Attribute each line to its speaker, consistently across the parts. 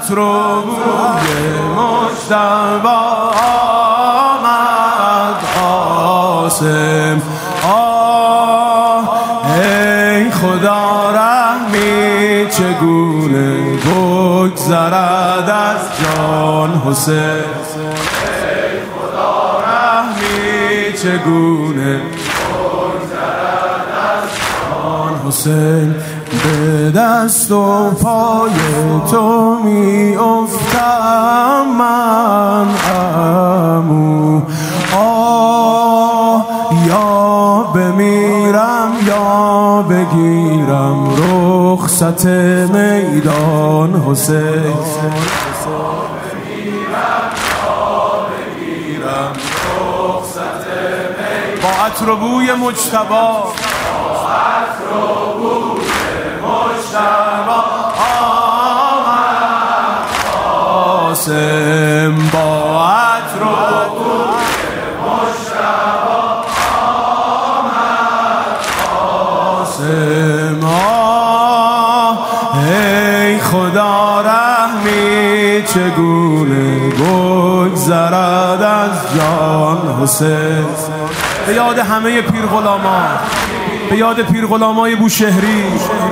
Speaker 1: عطر و بوی مجتبی آمد قاسم. ای خدا رحمی چگونه بگذرد از جان حسین. ای خدا رحمی چگونه بگذرد از جان حسین. به دست و پای تو می افتم من عمو. یا بمیرم یا بگیرم رخصت میدان حسین. با عطر و بوی مجتبی آمد قاسم. با عطر و بوی مجتبی آمد قاسم. ای خدا رحمی چگونه بگذرد از جان حسین. به یاد همه پیر غلامان، به یاد پیر غلامای بوشهری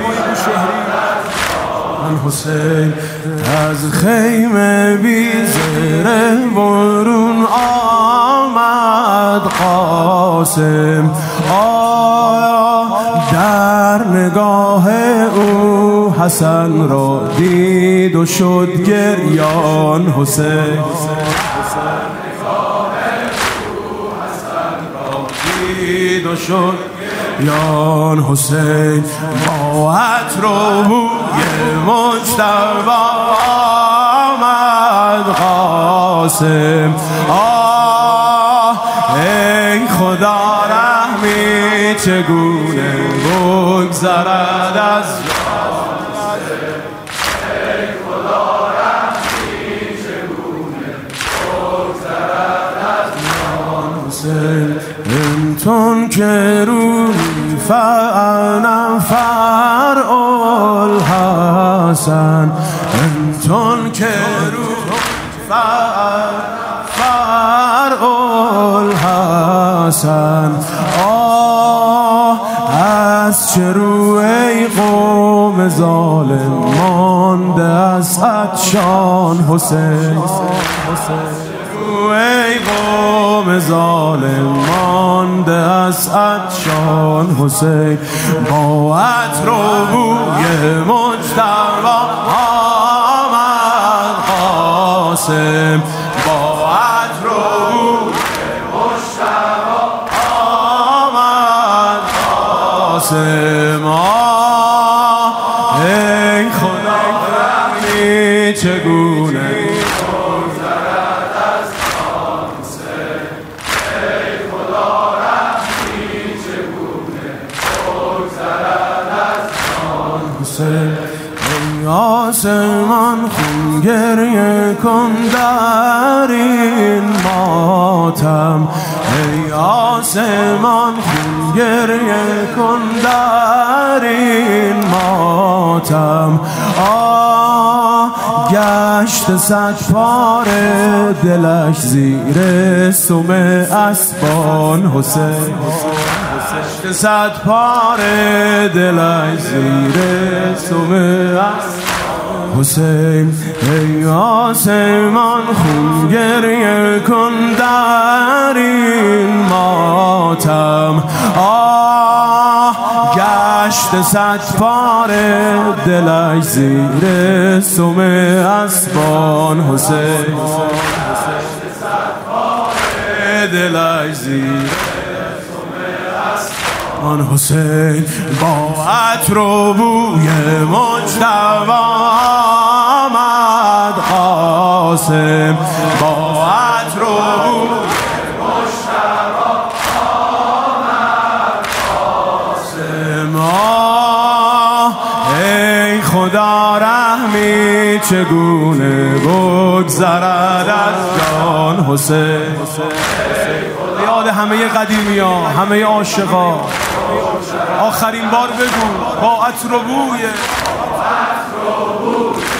Speaker 1: من حسین. از خیمه بی زره برون آمد قاسم. در نگاه او حسن را دید و شد گریان حسین. و شد یان حسین. با عطر و بوی مجتبی آمد قاسم. ای خدا رحمی چگونه بگذرد از جان حسین. ای خدا رحمی چگونه بگذرد از جان حسین. انتون که روی فانا فرع الحسن. انتون که روی فرع الحسن. از چه رو ای قوم ظالم مانده از عطشان حسین. ای قوم ظالم مانده از عطشان حسین. با عطر و بوی مجتبی آمد قاسم. با عطر و بوی مجتبی آمد قاسم. ای خدا رحمی چگونه ای آسمان خون گریه کن در این ماتم. ای آسمان خون گریه کن در این ماتم. گشت صد پاره دلش زیر سم اسبان حسین. گشت صد پاره دلش زیر سم اسبان حسین. ای آسمان خون گریه کن در این ماتم. گشت صد پاره دلش زیر سم اسبان حسین. گشت صد پاره دلش زیر آن حسین. با عطر و بوی مجتبی آمد قاسم. با عطر و بوی مجتبی آمد قاسم. ای خدا رحمی چگونه بگذرد از جان حسین. یاد همه قدیمی ها، همه عاشقا آخرین بار بگو با عطر و بوی